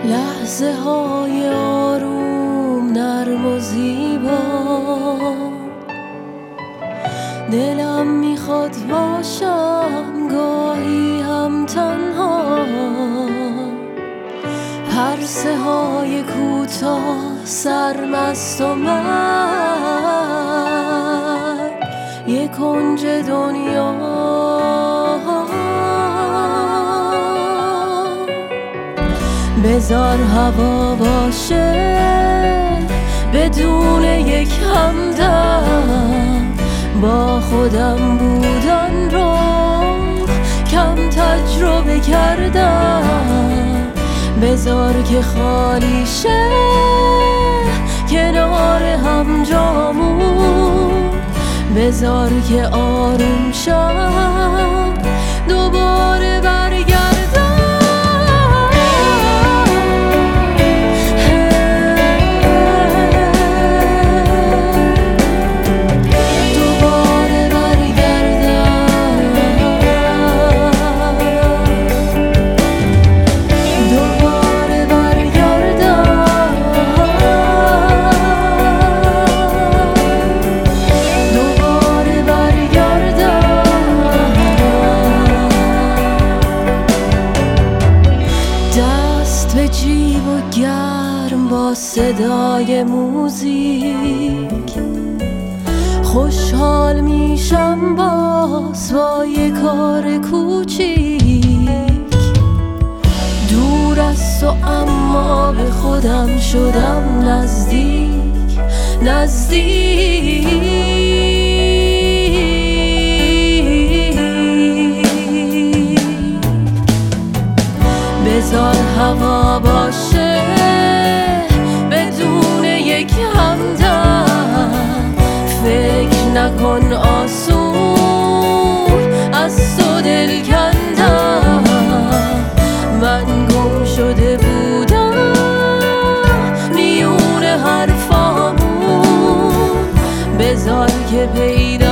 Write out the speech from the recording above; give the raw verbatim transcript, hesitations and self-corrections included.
لحظه های آروم نرم و زیبا، دلم میخواد باشم گاهی هم تنها. پرسه های کوتاه سرمست و من یک کنج دنیا. بذار هوا باشه بدون یک همدم، با خودم بودن رو کم تجربه کردم. بذار که خالی شه کنار هم جامون، بذار که آروم شم دوباره برگردم. به جیب و گرم با صدای موزیک، خوشحال میشم باز با یه کار کوچیک. دور است و اما به خودم شدم نزدیک نزدیک. بذار هوا باشه بدون یک همدم، فکر نکن آسون از تو دل کندم. من گم شده بودم میون حرفامون، بذار که پیدا